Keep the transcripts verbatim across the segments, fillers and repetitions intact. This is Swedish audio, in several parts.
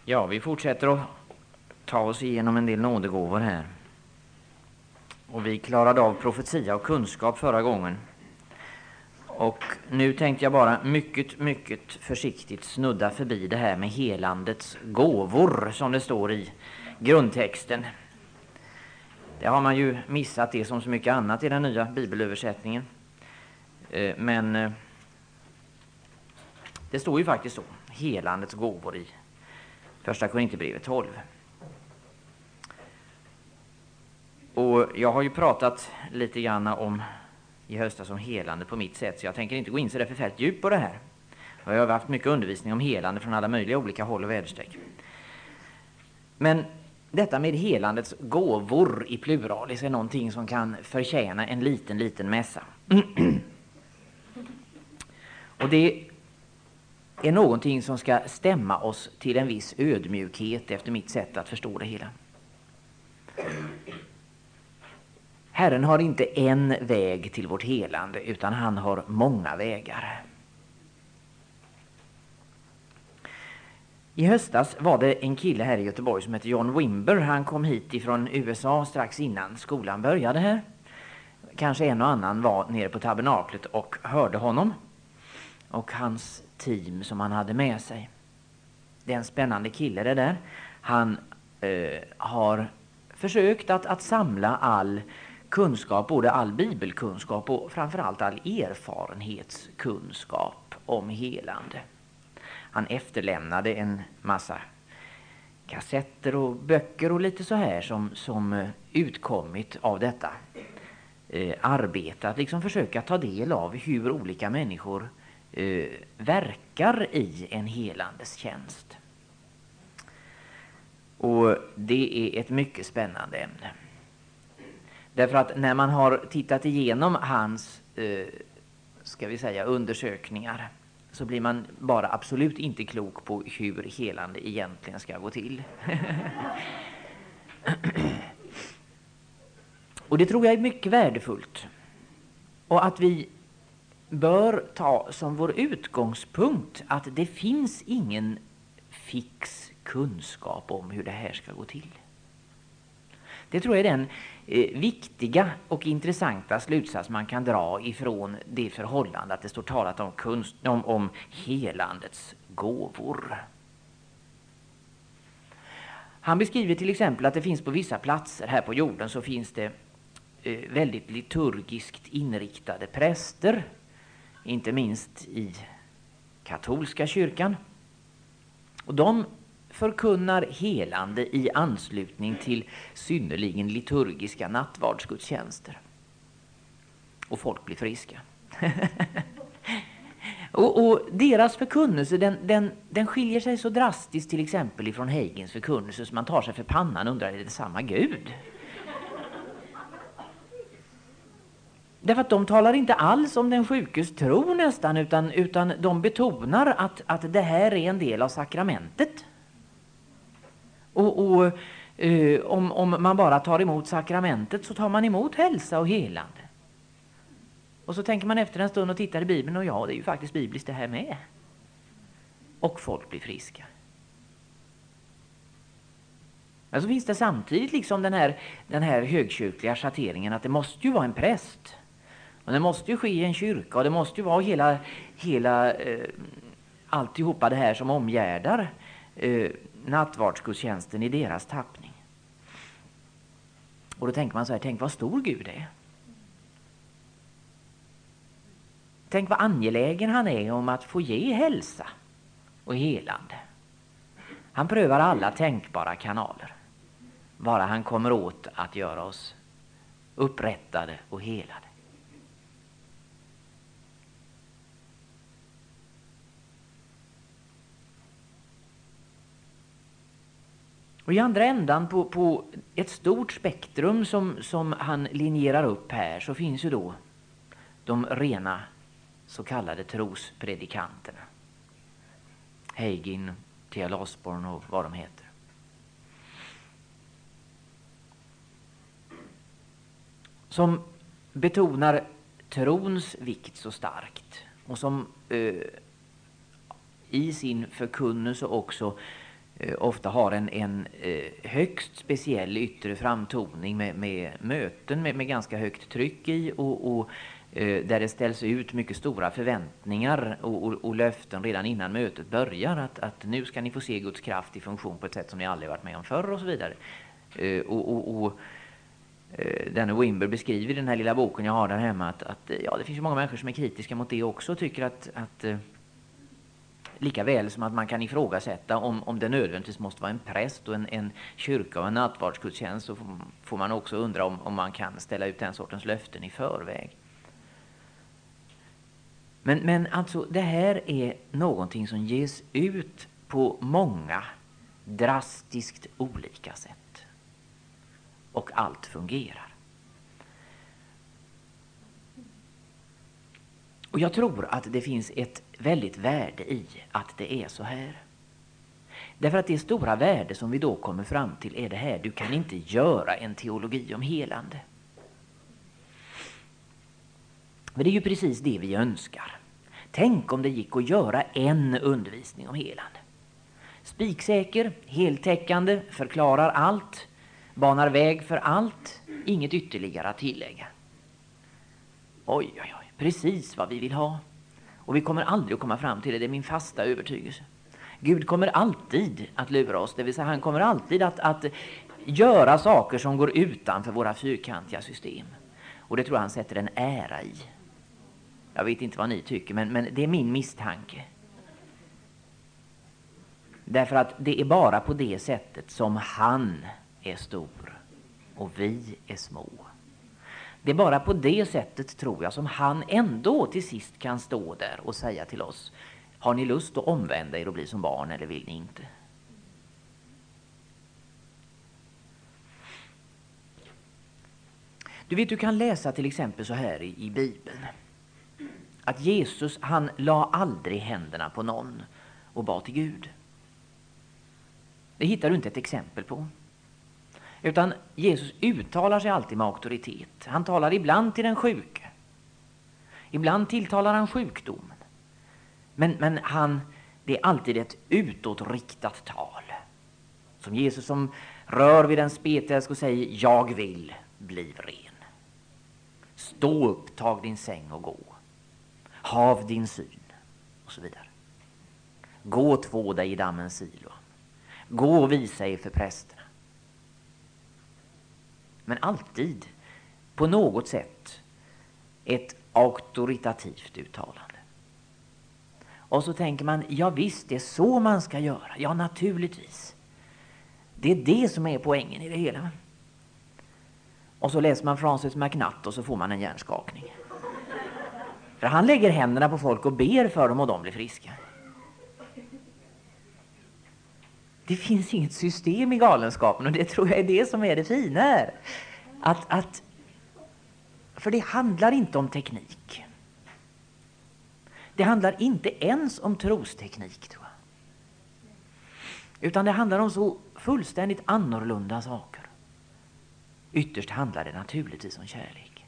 Ja, vi fortsätter att ta oss igenom en del nådegåvor här. Och vi klarade av profetia och kunskap förra gången. Och nu tänkte jag bara mycket, mycket försiktigt snudda förbi det här med helandets gåvor som det står i grundtexten. Det har man ju missat det som så mycket annat i den nya bibelöversättningen. Men det står ju faktiskt så, helandets gåvor i första Korinthierbrevet tolv. Och jag har ju pratat lite grann om i höstas om helande på mitt sätt, så jag tänker inte gå in så där förfärligt djupt på det här. Och jag har haft mycket undervisning om helande från alla möjliga olika håll och väderstreck. Men detta med helandets gåvor i pluralis är någonting som kan förtjäna en liten, liten mässa. Och det är någonting som ska stämma oss till en viss ödmjukhet efter mitt sätt att förstå det hela. Herren har inte en väg till vårt helande, utan han har många vägar. I höstas var det en kille här i Göteborg som heter John Wimber. Han kom hit ifrån U S A strax innan skolan började här. Kanske en och annan var nere på tabernaklet och hörde honom och hans team som han hade med sig. Det är en spännande kille det där. Han eh, har försökt att, att samla all kunskap, både all bibelkunskap och framförallt all erfarenhetskunskap om helande. Han efterlämnade en massa kassetter och böcker och lite så här som, som utkommit av detta eh, arbete. Att liksom försöka ta del av hur olika människor eh, verkar i en helandes tjänst. Och det är ett mycket spännande ämne. Därför att när man har tittat igenom hans eh, ska vi säga undersökningar, så blir man bara absolut inte klok på hur helande egentligen ska gå till. Och det tror jag är mycket värdefullt. Och att vi bör ta som vår utgångspunkt att det finns ingen fix kunskap om hur det här ska gå till. Det tror jag är den eh, viktiga och intressanta slutsats man kan dra ifrån det förhållande att det står talat om, kunst, om, om helandets gåvor. Han beskriver till exempel att det finns på vissa platser här på jorden så finns det eh, väldigt liturgiskt inriktade präster, inte minst i katolska kyrkan. Och de förkunnar helande i anslutning till synnerligen liturgiska nattvardsgudstjänster. Och folk blir friska. och, och deras förkunnelse den, den, den skiljer sig så drastiskt till exempel ifrån Hagins förkunnelse så man tar sig för pannan och undrar, är det samma Gud? Därför att de talar inte alls om den sjukes tro nästan, utan, utan de betonar att, att det här är en del av sakramentet. Och, och eh, om, om man bara tar emot sakramentet så tar man emot hälsa och helande. Och så tänker man efter en stund och tittar i Bibeln och ja, det är ju faktiskt bibliskt det här med. Och folk blir friska. Men så finns det samtidigt liksom den här, den här högkyrkliga schatteringen att det måste ju vara en präst. Och det måste ju ske i en kyrka och det måste ju vara hela, hela eh, alltihopa det här som omgärdar eh, nattvardsgudstjänsten i deras tappning. Och då tänker man så här, tänk vad stor Gud är. Tänk vad angelägen han är om att få ge hälsa och helande. Han prövar alla tänkbara kanaler. Bara han kommer åt att göra oss upprättade och helade. Och i andra ändan på, på ett stort spektrum som, som han linjerar upp här så finns ju då de rena så kallade trospredikanterna. Hagin, T L Osborne och vad de heter. Som betonar trons vikt så starkt och som eh, i sin förkunnelse också eh, ofta har en, en eh, högst speciell yttre framtoning med, med möten med, med ganska högt tryck i och, och eh, där det ställs ut mycket stora förväntningar och, och, och löften redan innan mötet börjar att, att nu ska ni få se Guds kraft i funktion på ett sätt som ni aldrig varit med om förr och så vidare. Eh, och, och, och Denne Wimber beskriver i den här lilla boken jag har där hemma att, att ja, det finns ju många människor som är kritiska mot det också och tycker att, att lika väl som att man kan ifrågasätta om, om det nödvändigtvis måste vara en präst och en, en kyrka och en nattvardsgudstjänst, så får, får man också undra om, om man kan ställa ut den sortens löften i förväg. Men, men alltså det här är någonting som ges ut på många drastiskt olika sätt. Och allt fungerar. Och jag tror att det finns ett väldigt värde i att det är så här. Därför att det stora värde som vi då kommer fram till är det här: du kan inte göra en teologi om helande. Men det är ju precis det vi önskar. Tänk om det gick att göra en undervisning om helande. Spiksäker, heltäckande, förklarar allt, banar väg för allt, inget ytterligare att tillägga. Oj, oj, oj, precis vad vi vill ha. Och vi kommer aldrig att komma fram till det, det är min fasta övertygelse. Gud kommer alltid att lura oss, det vill säga han kommer alltid att, att göra saker som går utanför våra fyrkantiga system. Och det tror jag han sätter en ära i. Jag vet inte vad ni tycker, men, men det är min misstanke. Därför att det är bara på det sättet som han är stor och vi är små. Det är bara på det sättet, tror jag, som han ändå till sist kan stå där och säga till oss: har ni lust att omvända er och bli som barn eller vill ni inte? Du vet, du kan läsa till exempel så här i, i Bibeln att Jesus, han la aldrig händerna på någon och bad till Gud. Det hittar du inte ett exempel på. Utan Jesus uttalar sig alltid med auktoritet. Han talar ibland till den sjuke. Ibland tilltalar han sjukdomen. Men, men han, det är alltid ett utåtriktat tal. Som Jesus som rör vid den spetälsk och säger: jag vill bli ren. Stå upp, tag din säng och gå. Hav din syn. Och så vidare. Gå och två dig i dammens silo. Gå och visa er för prästerna. Men alltid på något sätt ett auktoritativt uttalande. Och så tänker man: ja visst, det är så man ska göra. Ja, naturligtvis. Det är det som är poängen i det hela. Och så läser man Francis McNutt och så får man en hjärnskakning. För han lägger händerna på folk och ber för dem och de blir friska. Det finns inget system i galenskapen, och det tror jag är det som är det fina här. Att, att, för det handlar inte om teknik. Det handlar inte ens om trosteknik, tror jag. Utan det handlar om så fullständigt annorlunda saker. Ytterst handlar det naturligtvis om kärlek.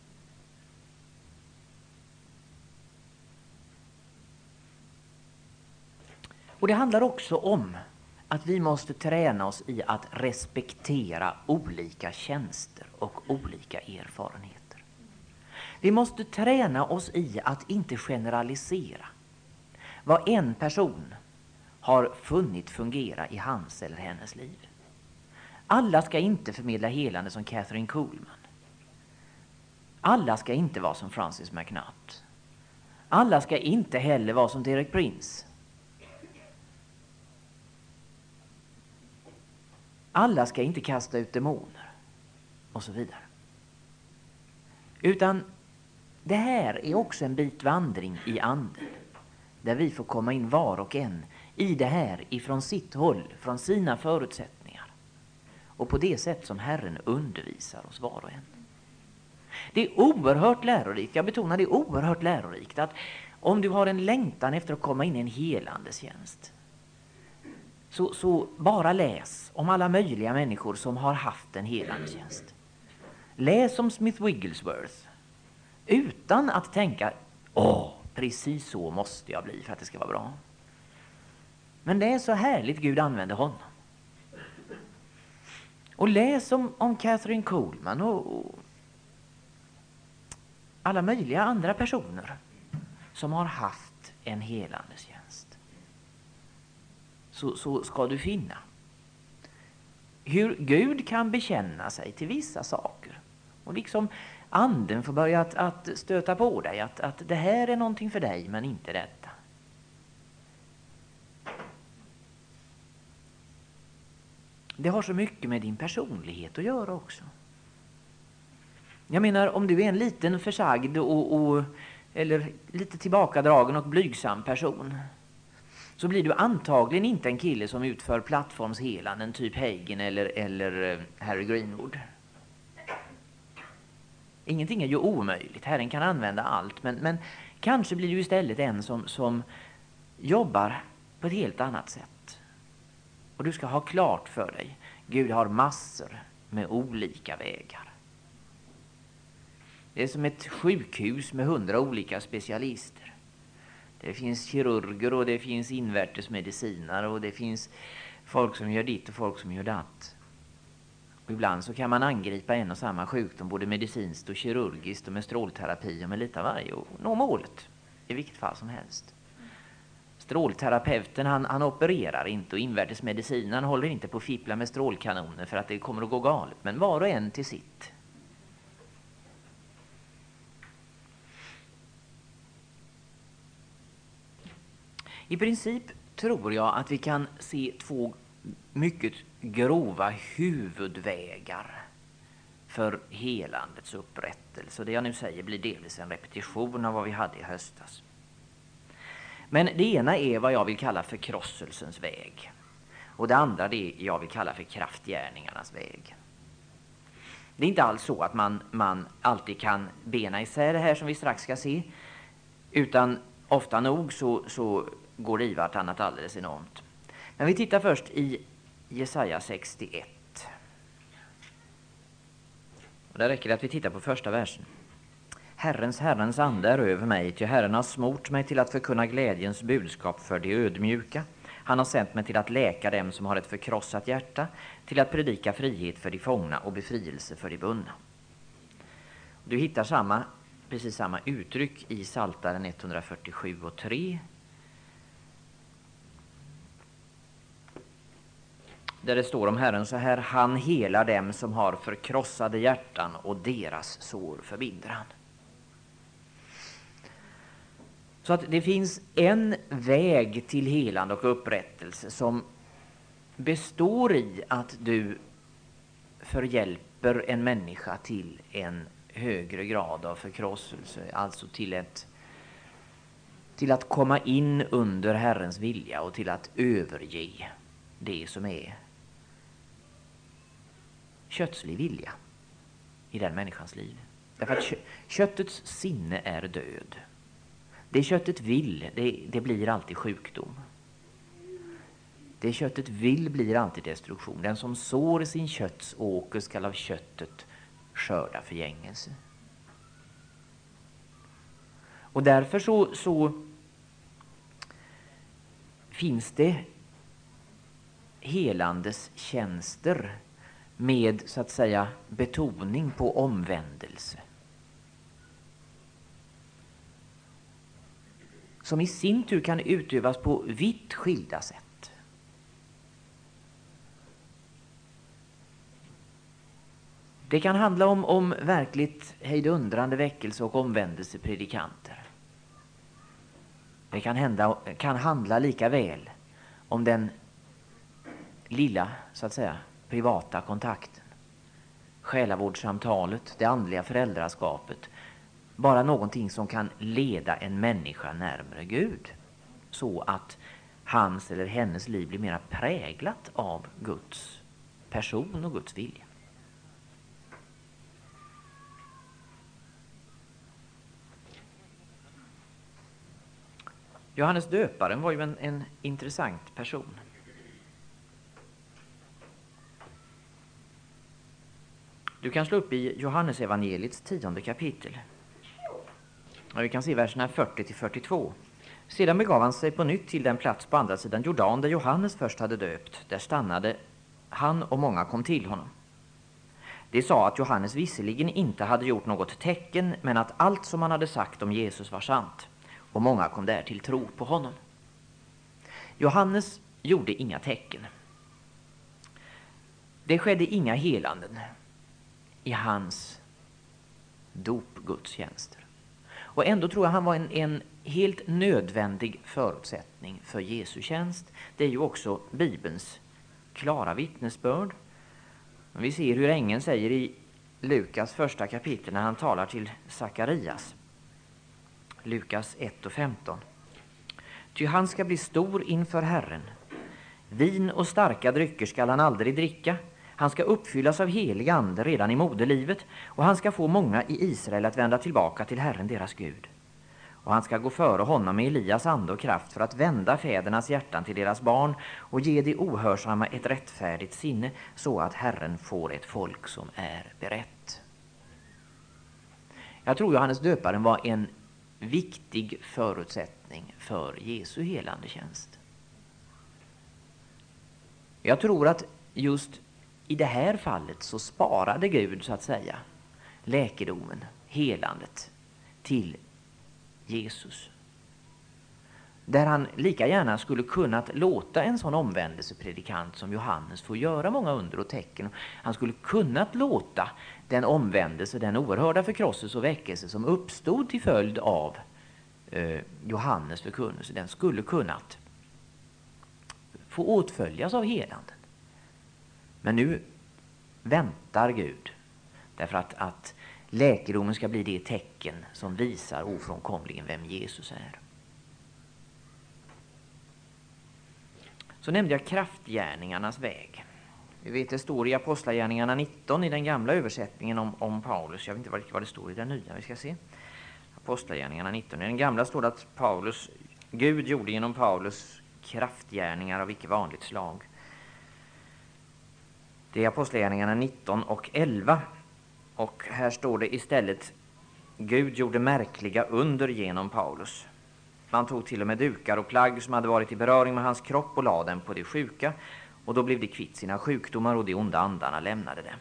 Och det handlar också om att vi måste träna oss i att respektera olika tjänster och olika erfarenheter. Vi måste träna oss i att inte generalisera vad en person har funnit fungera i hans eller hennes liv. Alla ska inte förmedla helande som Catherine Kuhlman. Alla ska inte vara som Francis McNutt. Alla ska inte heller vara som Derek Prince. Alla ska inte kasta ut demoner och så vidare. Utan det här är också en bit vandring i anden, där vi får komma in var och en i det här ifrån sitt håll, från sina förutsättningar, och på det sätt som Herren undervisar oss var och en. Det är oerhört lärorikt, jag betonar det är oerhört lärorikt, att om du har en längtan efter att komma in i en helandes tjänst, Så, så bara läs om alla möjliga människor som har haft en helande tjänst. Läs om Smith Wigglesworth utan att tänka: åh, precis så måste jag bli för att det ska vara bra. Men det är så härligt Gud använde honom. Och läs om, om Catherine Coleman och, och alla möjliga andra personer som har haft en helandes tjänst. Så, så ska du finna hur Gud kan bekänna sig till vissa saker. Och liksom anden får börja att, att stöta på dig. Att, att det här är någonting för dig, men inte detta. Det har så mycket med din personlighet att göra också. Jag menar, om du är en liten försagd och, och, eller lite tillbakadragen och blygsam person, så blir du antagligen inte en kille som utför plattformshelanden, typ Hagen eller, eller Harry Greenwood. Ingenting är ju omöjligt. Herren kan använda allt. Men, men kanske blir du istället en som, som jobbar på ett helt annat sätt. Och du ska ha klart för dig, Gud har massor med olika vägar. Det är som ett sjukhus med hundra olika specialister. Det finns kirurger och det finns invärtesmedicinare och det finns folk som gör ditt och folk som gör datt. Och ibland så kan man angripa en och samma sjukdom både medicinskt och kirurgiskt och med strålterapi och med lite av varje och nå målet i vilket fall som helst. Strålterapeuten han, han opererar inte och invärtesmedicinaren håller inte på att fippla med strålkanoner för att det kommer att gå galet, men var och en till sitt. I princip tror jag att vi kan se två mycket grova huvudvägar för helandets upprättelse. Det jag nu säger blir delvis en repetition av vad vi hade i höstas. Men det ena är vad jag vill kalla förkrosselsens väg. Och det andra det jag vill kalla för kraftgärningarnas väg. Det är inte alls så att man, man alltid kan bena isär det här som vi strax ska se. Utan ofta nog så, så går det i vartannat alldeles enormt. Men vi tittar först i Jesaja sextioett. Och där räcker det att vi tittar på första versen. Herrens, Herrens ande är över mig, ty Herren har smort mig till att förkunna glädjens budskap för de ödmjuka. Han har sänt mig till att läka dem som har ett förkrossat hjärta, till att predika frihet för de fångna och befrielse för de bundna. Du hittar samma, precis samma uttryck i Psaltaren etthundrafyrtiosju och tre. Där det står om Herren så här: han helar dem som har förkrossade hjärtan och deras sår förbinder han. Så att det finns en väg till helande och upprättelse som består i att du förhjälper en människa till en högre grad av förkrosselse, alltså till ett till att komma in under Herrens vilja och till att överge det som är kötslig vilja i den människans liv. Därför att köttets sinne är död. Det köttet vill, det, det blir alltid sjukdom. Det köttet vill blir alltid destruktion. Den som sår sin kötts åker skall av köttet skörda förgängelse. Och därför så, så finns det helandes tjänster med så att säga betoning på omvändelse. Som i sin tur kan utövas på vitt skilda sätt. Det kan handla om, om verkligt hejdundrande väckelse och omvändelsepredikanter. Det kan, hända, kan handla lika väl om den lilla, så att säga, privata kontakten. Själavårdssamtalet, det andliga föräldraskapet. Bara någonting som kan leda en människa närmare Gud. Så att hans eller hennes liv blir mer präglat av Guds person och Guds vilja. Johannes döparen var ju en, en intressant person. Du kan slå upp i Johannes evangeliets tionde kapitel. Och vi kan se verserna fyrtio till fyrtiotvå. Sedan begav han sig på nytt till den plats på andra sidan Jordan där Johannes först hade döpt. Där stannade han och många kom till honom. De sa att Johannes visserligen inte hade gjort något tecken, men att allt som han hade sagt om Jesus var sant. Och många kom där till tro på honom. Johannes gjorde inga tecken. Det skedde inga helanden i hans dopgudstjänster. Och ändå tror jag han var en, en helt nödvändig förutsättning för Jesu tjänst. Det är ju också Bibelns klara vittnesbörd. Vi ser hur ängeln säger i Lukas första kapitel när han talar till Sakarias. Lukas ett och femton. Ty han ska bli stor inför Herren. Vin och starka drycker skall han aldrig dricka. Han ska uppfyllas av helig ande redan i moderlivet, och han ska få många i Israel att vända tillbaka till Herren deras Gud. Och han ska gå före honom med Elias ande och kraft för att vända fädernas hjärtan till deras barn och ge de ohörsamma ett rättfärdigt sinne, så att Herren får ett folk som är berett. Jag tror Johannes döparen var en viktig förutsättning för Jesu helande tjänst. Jag tror att just i det här fallet så sparade Gud, så att säga, läkedomen, helandet till Jesus. Där han lika gärna skulle kunnat låta en sån omvändelsepredikant som Johannes få göra många under och tecken. Han skulle kunnat låta den omvändelse, den oerhörda förkrosselse och väckelse som uppstod till följd av eh, Johannes förkunnelse, den skulle kunnat få åtföljas av helanden. Men nu väntar Gud, därför att, att läkedomen ska bli det tecken som visar ofrånkomligen vem Jesus är. Så nämnde jag kraftgärningarnas väg. Vi vet det står i Apostlagärningarna nitton i den gamla översättningen om, om Paulus. Jag vet inte vad, vad det står i den nya, vi ska se. Apostlagärningarna nitton. I den gamla står det att Paulus, Gud gjorde genom Paulus kraftgärningar av icke vanligt slag. Det är Apostlagärningarna nitton och elva. Och här står det istället: Gud gjorde märkliga under genom Paulus. Man tog till och med dukar och plagg som hade varit i beröring med hans kropp och lade dem på de sjuka. Och då blev de kvitt sina sjukdomar och de onda andarna lämnade dem.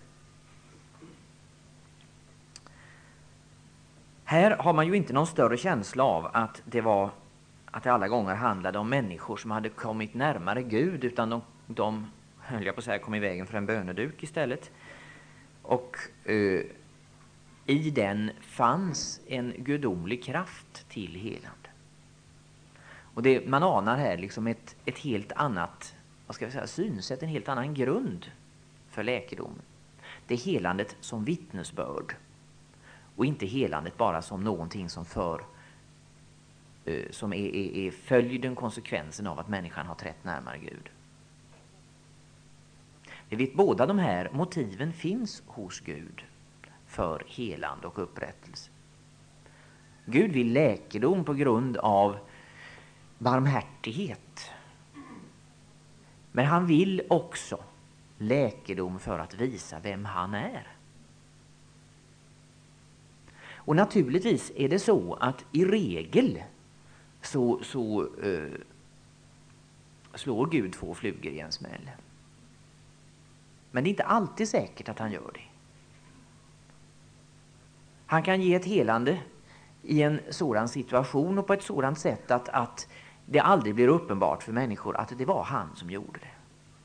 Här har man ju inte någon större känsla av att det var att det alla gånger handlade om människor som hade kommit närmare Gud, utan de, de höll jag på att säga, kom i vägen för en böneduk istället. Och eh, i den fanns en gudomlig kraft till helande. Och det, man anar här liksom ett, ett helt annat, vad ska vi säga, synsätt, en helt annan grund för läkedomen. Det är helandet som vittnesbörd och inte helandet bara som någonting som för eh, som är, är, är följden, konsekvensen av att människan har trätt närmare Gud. Vi vet båda de här motiven finns hos Gud för helande och upprättelse. Gud vill läkedom på grund av barmhärtighet. Men han vill också läkedom för att visa vem han är. Och naturligtvis är det så att i regel så, så uh, slår Gud två flugor i en smäll. Men det är inte alltid säkert att han gör det. Han kan ge ett helande i en sådan situation och på ett sådant sätt att, att det aldrig blir uppenbart för människor att det var han som gjorde det.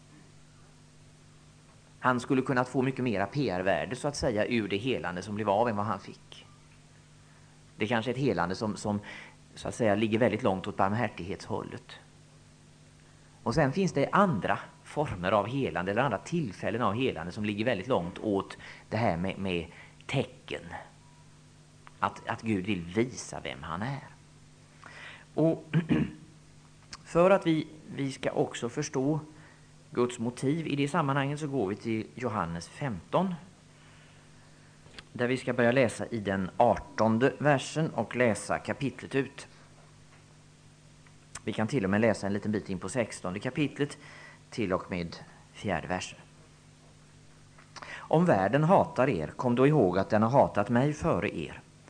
Han skulle kunnat få mycket mera P R-värde, så att säga, ur det helande som blev av än vad han fick. Det är kanske ett helande som, som så att säga ligger väldigt långt åt barmhärtighetshållet. Och sen finns det andra former av helande eller andra tillfällen av helande som ligger väldigt långt åt det här med, med tecken. Att, att Gud vill visa vem han är. Och för att vi, vi ska också förstå Guds motiv i det sammanhanget så går vi till Johannes femton. Där vi ska börja läsa i den artonde versen och läsa kapitlet ut. Vi kan till och med läsa en liten bit in på sextonde kapitlet till och med fjärde versen. Om världen hatar er, kom då ihåg att den har hatat mig före er.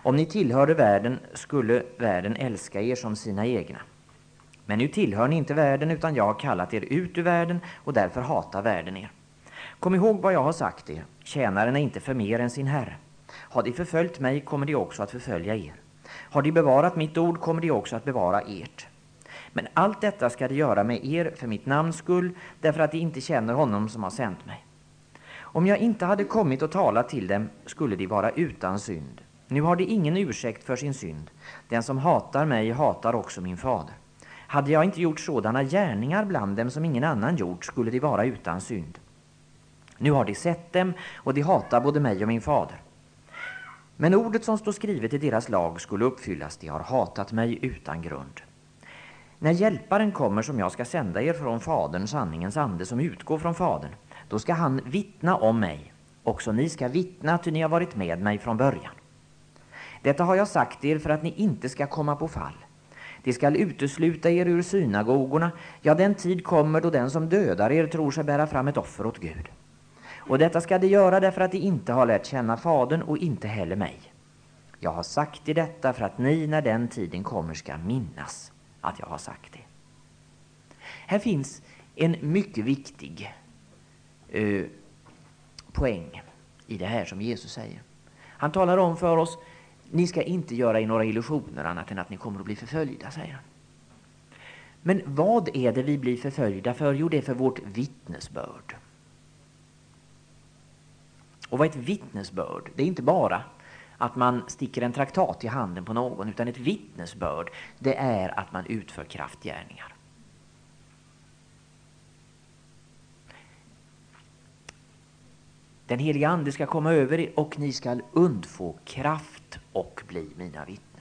Om ni tillhörde världen skulle världen älska er som sina egna. Men nu tillhör ni inte världen, utan jag har kallat er ut ur världen, och därför hatar världen er. Kom ihåg vad jag har sagt er. Tjänaren är inte för mer än sin herre. Har de förföljt mig kommer de också att förfölja er. Har de bevarat mitt ord kommer de också att bevara ert. Men allt detta ska de göra med er för mitt namns skull, därför att de inte känner honom som har sänt mig. Om jag inte hade kommit och talat till dem skulle de vara utan synd. Nu har de ingen ursäkt för sin synd. Den som hatar mig hatar också min fader. Hade jag inte gjort sådana gärningar bland dem som ingen annan gjort skulle de vara utan synd. Nu har de sett dem och de hatar både mig och min fader. Men ordet som står skrivet i deras lag skulle uppfyllas. De har hatat mig utan grund. När hjälparen kommer som jag ska sända er från fadern, sanningens ande som utgår från fadern, då ska han vittna om mig. Också ni ska vittna, ty ni har varit med mig från början. Detta har jag sagt er för att ni inte ska komma på fall. De skall utesluta er ur synagogorna. Ja, den tid kommer då den som dödar er tror sig bära fram ett offer åt Gud. Och detta ska de göra därför att de inte har lärt känna fadern och inte heller mig. Jag har sagt i detta för att ni när den tiden kommer ska minnas att jag har sagt det. Här finns en mycket viktig eh, poäng i det här som Jesus säger. Han talar om för oss, ni ska inte göra er några illusioner annat än att ni kommer att bli förföljda, säger han. Men vad är det vi blir förföljda för? Jo, det är för vårt vittnesbörd. Och vad är ett vittnesbörd? Det är inte bara att man sticker en traktat i handen på någon, utan ett vittnesbörd, det är att man utför kraftgärningar. Den heliga ande ska komma över er och ni ska undfå kraft och bli mina vittnen.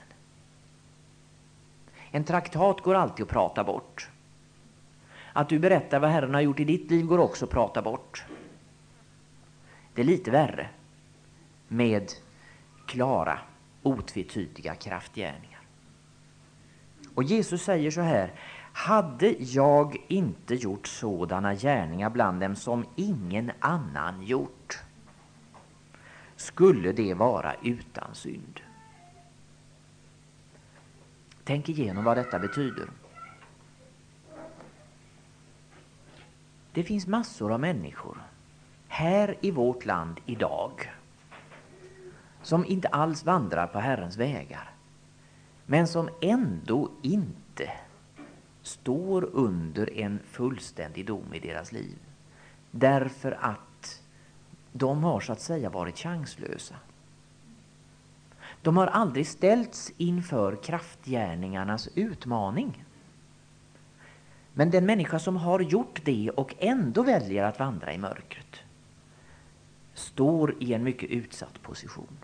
En traktat går alltid att prata bort. Att du berättar vad Herren har gjort i ditt liv går också att prata bort. Det är lite värre med klara, otvetydiga kraftgärningar. Och Jesus säger så här: hade jag inte gjort sådana gärningar bland dem som ingen annan gjort, skulle det vara utan synd. Tänk igenom vad detta betyder. Det finns massor av människor här i vårt land idag som inte alls vandrar på Herrens vägar, men som ändå inte står under en fullständig dom i deras liv, därför att de har så att säga varit chanslösa. De har aldrig ställts inför kraftgärningarnas utmaning. Men den människa som har gjort det och ändå väljer att vandra i mörkret står i en mycket utsatt position.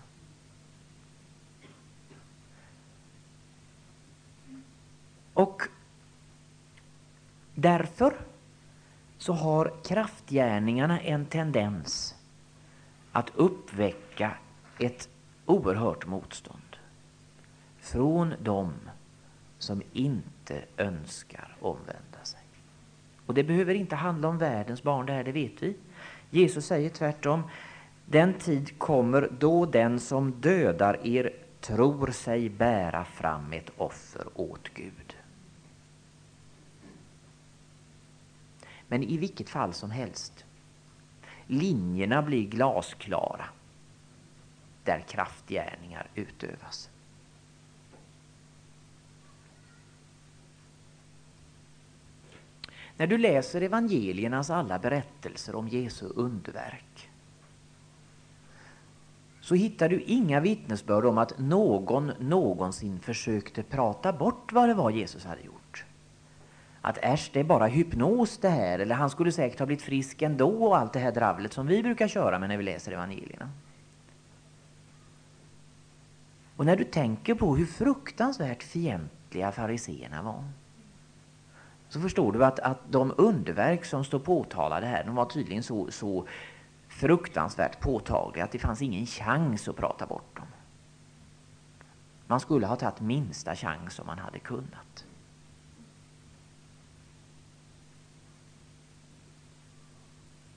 Och därför så har kraftgärningarna en tendens att uppväcka ett oerhört motstånd från dem som inte önskar omvända sig. Och det behöver inte handla om världens barn, det här, det vet vi. Jesus säger tvärtom: den tid kommer då den som dödar er tror sig bära fram ett offer åt Gud. Men i vilket fall som helst, linjerna blir glasklara där kraftgärningar utövas. När du läser evangeliernas alla berättelser om Jesu underverk så hittar du inga vittnesbörd om att någon någonsin försökte prata bort vad det var Jesus hade gjort. Att äsch, det är bara hypnos det här, eller han skulle säkert ha blivit frisk ändå, och allt det här dravlet som vi brukar köra med när vi läser evangelierna. Och när du tänker på hur fruktansvärt fientliga fariseerna var, så förstår du att, att de underverk som står påtalade här, de var tydligen så, så fruktansvärt påtagliga att det fanns ingen chans att prata bort dem. Man skulle ha tagit minsta chans om man hade kunnat.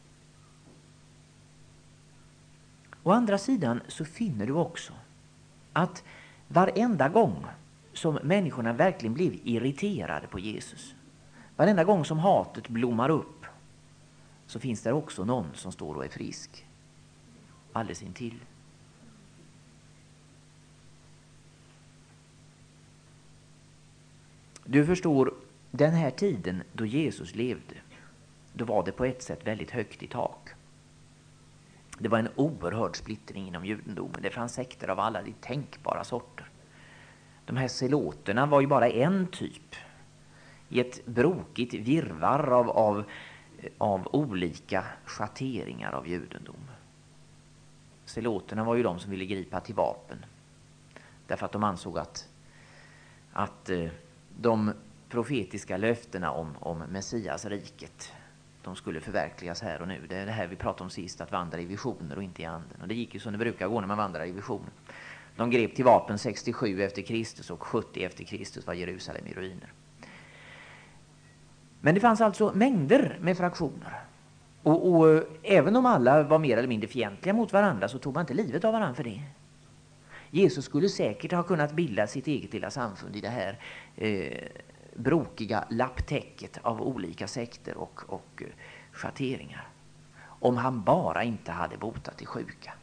Å andra sidan så finner du också att varenda gång som människorna verkligen blev irriterade på Jesus, varenda gång som hatet blommar upp, så finns det också någon som står och är frisk alldeles intill. Du förstår, den här tiden då Jesus levde, då var det på ett sätt väldigt högt i tak. Det var en oerhörd splittring inom judendomen. Det fanns sekter av alla de tänkbara sorter. De här seloterna var ju bara en typ i ett brokigt virrvarr av, av, av olika schatteringar av judendom. Seloterna var ju de som ville gripa till vapen, därför att de ansåg att, att de profetiska löftena om, om Messias riket, de skulle förverkligas här och nu. Det är det här vi pratade om sist, att vandra i visioner och inte i anden. Och det gick ju som det brukar gå när man vandrar i visioner. De grep till vapen sextiosju efter Kristus och sjuttio efter Kristus var Jerusalem i ruiner. Men det fanns alltså mängder med fraktioner. Och, och även om alla var mer eller mindre fientliga mot varandra, så tog man inte livet av varandra för det. Jesus skulle säkert ha kunnat bilda sitt eget lilla samfund i det här eh, brokiga lapptäcket av olika sekter och, och schatteringar, om han bara inte hade botat de sjuka.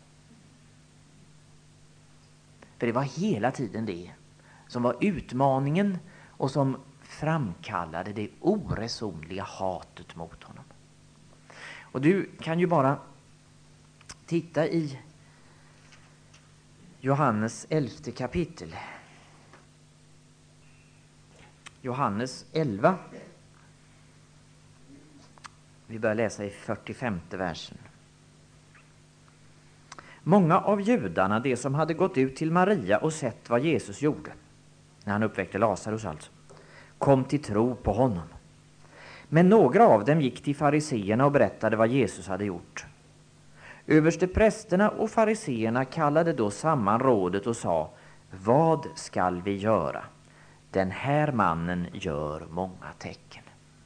För det var hela tiden det som var utmaningen och som framkallade det oresonliga hatet mot honom. Och du kan ju bara titta i Johannes elfte kapitel. Johannes elva. Vi börjar läsa i fyrtiofemte versen. Många av judarna, de som hade gått ut till Maria och sett vad Jesus gjorde, när han uppväckte Lazarus alltså, kom till tro på honom. Men några av dem gick till fariseerna och berättade vad Jesus hade gjort. Översteprästerna och fariseerna kallade då samman rådet och sa: vad skall vi göra? Den här mannen gör många tecken.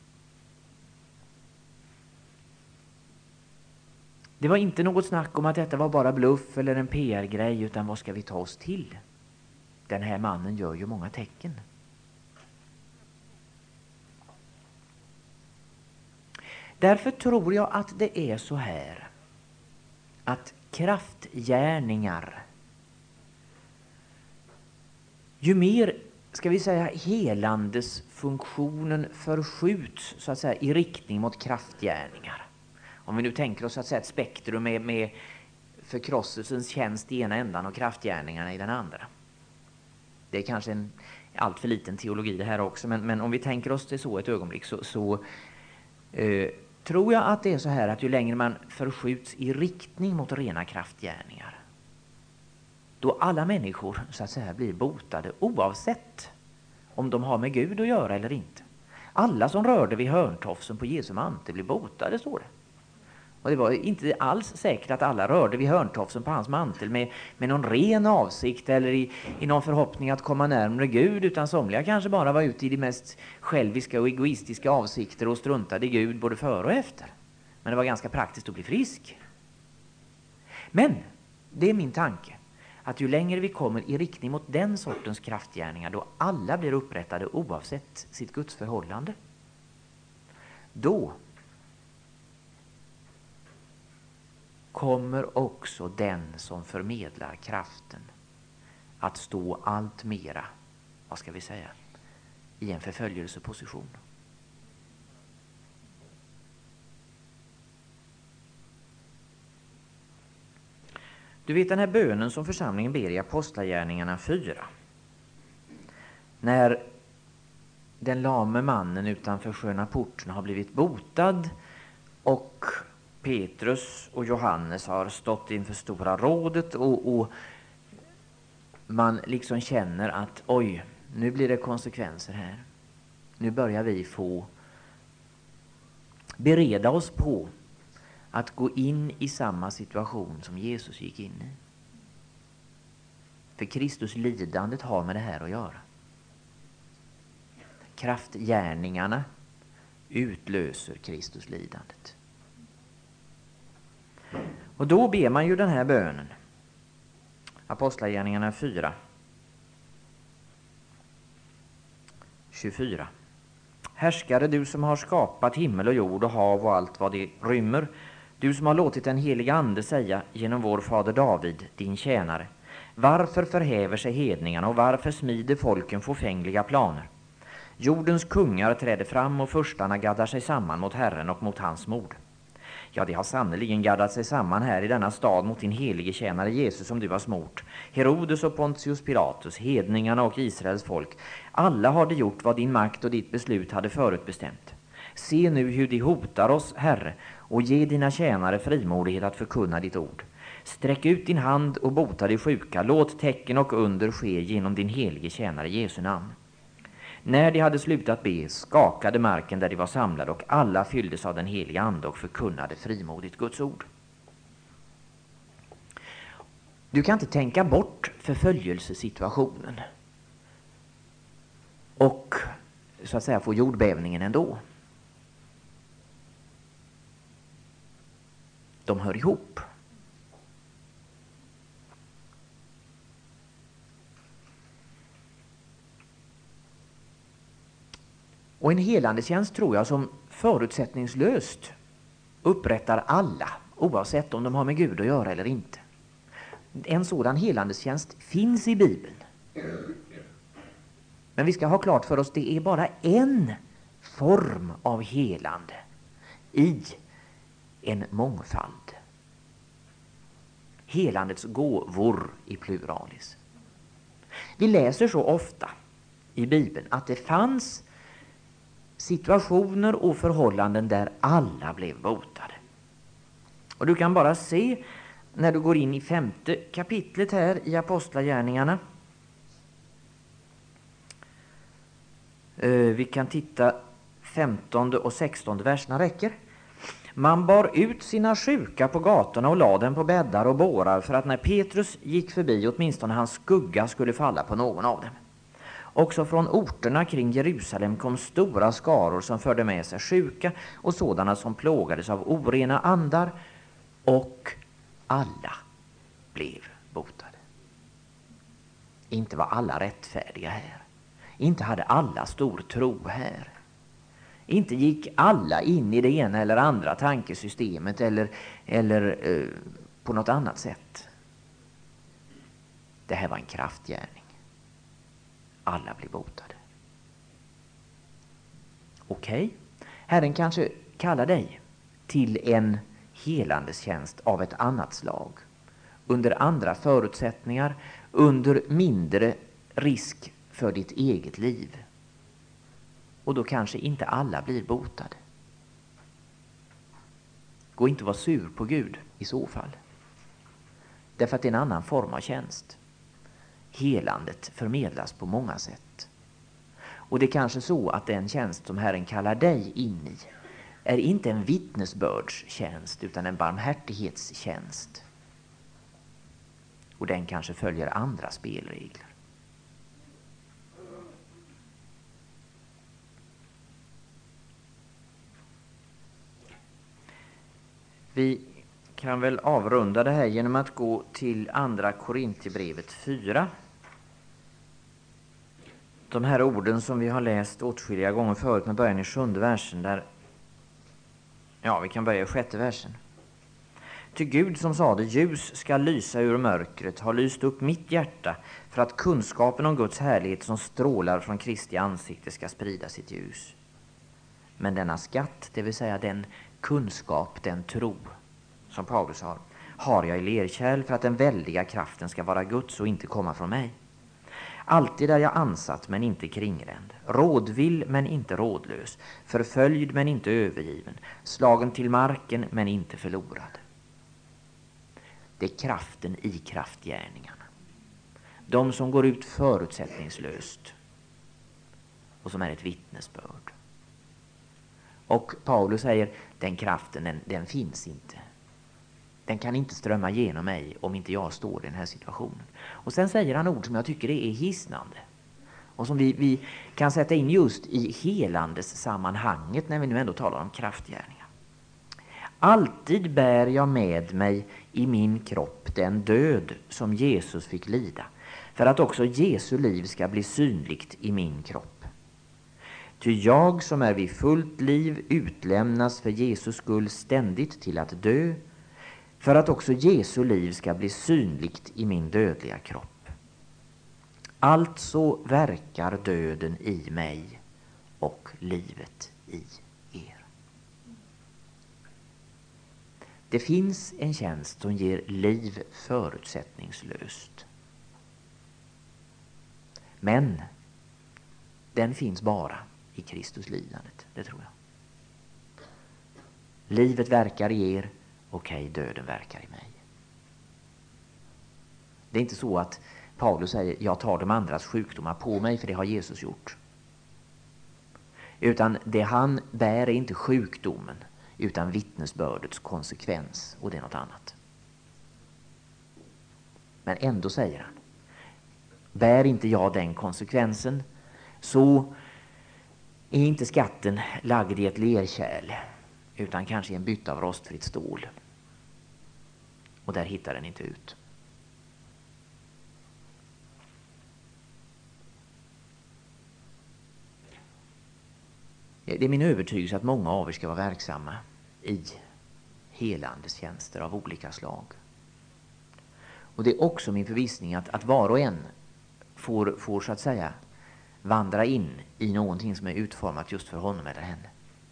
Det var inte något snack om att detta var bara bluff eller en P R-grej, utan vad ska vi ta oss till? Den här mannen gör ju många tecken. Därför tror jag att det är så här, att kraftgärningar, ju mer, ska vi säga, helandesfunktionen förskjuts så att säga i riktning mot kraftgärningar. Om vi nu tänker oss att säga ett spektrum med, med förkrosselsens tjänst i ena ändan och kraftgärningarna i den andra. Det är kanske en allt för liten teologi det här också, men, men om vi tänker oss det så ett ögonblick, så, så eh, tror jag att det är så här att ju längre man förskjuts i riktning mot rena kraftgärningar, då alla människor så att säga blir botade, oavsett om de har med Gud att göra eller inte. Alla som rörde vid hörntofsen på Jesu mantel blir botade, står det. Och det var inte alls säkert att alla rörde vid hörntofsen på hans mantel med, med någon ren avsikt eller i, i någon förhoppning att komma närmare Gud, utan somliga kanske bara var ute i de mest själviska och egoistiska avsikter och struntade i Gud både före och efter. Men det var ganska praktiskt att bli frisk. Men det är min tanke, att ju längre vi kommer i riktning mot den sortens kraftgärningar, då alla blir upprättade oavsett sitt Guds förhållande, då kommer också den som förmedlar kraften att stå allt mera, vad ska vi säga, i en förföljelseposition. Du vet den här bönen som församlingen ber i Apostlagärningarna fyra. När den lame mannen utanför sköna porten har blivit botad och Petrus och Johannes har stått inför stora rådet och, och man liksom känner att oj, nu blir det konsekvenser här. Nu börjar vi få bereda oss på att gå in i samma situation som Jesus gick in i. För Kristus lidandet har med det här att göra. Kraftgärningarna utlöser Kristus lidandet. Och då ber man ju den här bönen. Apostlagärningarna fyra. tjugofyra. Härskare, du som har skapat himmel och jord och hav och allt vad det rymmer, du som har låtit den heliga ande säga genom vår fader David, din tjänare, varför förhäver sig hedningarna och varför smider folken fåfängliga planer? Jordens kungar träder fram och förstarna gaddar sig samman mot Herren och mot hans mord. Ja, de har sannoliken gaddat sig samman här i denna stad mot din helige tjänare Jesus som du har smort. Herodes och Pontius Pilatus, hedningarna och Israels folk. Alla har de gjort vad din makt och ditt beslut hade förutbestämt. Se nu hur de hotar oss, Herre, och ge dina tjänare frimodighet att förkunna ditt ord. Sträck ut din hand och bota de sjuka. Låt tecken och under ske genom din helige tjänare Jesu namn. När de hade slutat be skakade marken där de var samlade och alla fylldes av den heliga ande och förkunnade frimodigt Guds ord. Du kan inte tänka bort förföljelsesituationen och så att säga få jordbävningen ändå. De hör ihop. Och en helandetjänst tror jag som förutsättningslöst upprättar alla, oavsett om de har med Gud att göra eller inte. En sådan helandetjänst finns i Bibeln. Men vi ska ha klart för oss att det är bara en form av helande i en mångfald. Helandets gåvor i pluralis. Vi läser så ofta i Bibeln att det fanns situationer och förhållanden där alla blev botade. Och du kan bara se när du går in i femte kapitlet här i Apostlagärningarna. Vi kan titta femtonde och sextonde verserna räcker. Man bar ut sina sjuka på gatorna och lade dem på bäddar och bårar för att när Petrus gick förbi åtminstone hans skugga skulle falla på någon av dem. Också från orterna kring Jerusalem kom stora skaror som förde med sig sjuka och sådana som plågades av orena andar, och alla blev botade. Inte var alla rättfärdiga här. Inte hade alla stor tro här. Inte gick alla in i det ena eller andra tankesystemet eller, eller eh, på något annat sätt. Det här var en kraftgärning. Alla blir botade. Okej, okay. Herren kanske kallar dig till en helandestjänst av ett annat slag. Under andra förutsättningar, under mindre risk för ditt eget liv. Och då kanske inte alla blir botade. Gå inte att vara sur på Gud i så fall. Därför att det är en annan form av tjänst. Helandet förmedlas på många sätt. Och det är kanske så att den tjänst som Herren kallar dig in i är inte en vittnesbördstjänst utan en barmhärtighetstjänst. Och den kanske följer andra spelregler. Vi kan väl avrunda det här genom att gå till andra Korinthierbrevet fyra. De här orden som vi har läst åtskilliga gånger förut med början i sjunde versen. Där, ja, vi kan börja i sjätte versen. Ty Gud som sade, ljus ska lysa ur mörkret, har lyst upp mitt hjärta för att kunskapen om Guds härlighet som strålar från Kristi ansikte ska sprida sitt ljus. Men denna skatt, det vill säga den kunskap, den tro som Paulus har, har jag i lerkärl för att den väldiga kraften ska vara Guds och inte komma från mig. Alltid är jag ansatt men inte kringränd, rådvill men inte rådlös, förföljd men inte övergiven, slagen till marken men inte förlorad. Det är kraften i kraftgärningarna. De som går ut förutsättningslöst och som är ett vittnesbörd. Och Paulus säger, den kraften, den, den finns inte. Den kan inte strömma genom mig om inte jag står i den här situationen. Och sen säger han ord som jag tycker är hisnande. Och som vi, vi kan sätta in just i helandes sammanhanget när vi nu ändå talar om kraftgärningar. Alltid bär jag med mig i min kropp den död som Jesus fick lida, för att också Jesu liv ska bli synligt i min kropp. Ty jag som är vid fullt liv utlämnas för Jesus skull ständigt till att dö, för att också Jesu liv ska bli synligt i min dödliga kropp. Alltså verkar döden i mig och livet i er. Det finns en tjänst som ger liv förutsättningslöst. Men den finns bara i Kristus lidandet, det tror jag. Livet verkar i er, okej, okay, döden verkar i mig. Det är inte så att Paulus säger, jag tar de andras sjukdomar på mig, för det har Jesus gjort. Utan det han bär är inte sjukdomen, utan vittnesbördets konsekvens, och det är något annat. Men ändå säger han, bär inte jag den konsekvensen, så är inte skatten lagd i ett lerkärl, utan kanske i en bytta av rostfritt stål. Och där hittar den inte ut. Det är min övertygelse att många av er ska vara verksamma i helandes tjänster av olika slag. Och det är också min förvissning att, att var och en får, får så att säga vandra in i någonting som är utformat just för honom eller henne.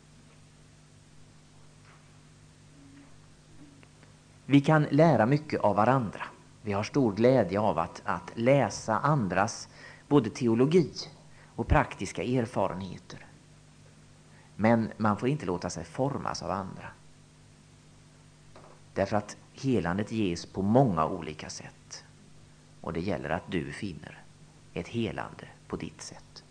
Vi kan lära mycket av varandra. Vi har stor glädje av att, att läsa andras både teologi och praktiska erfarenheter. Men man får inte låta sig formas av andra. Därför att helandet ges på många olika sätt. Och det gäller att du finner ett helande på ditt sätt.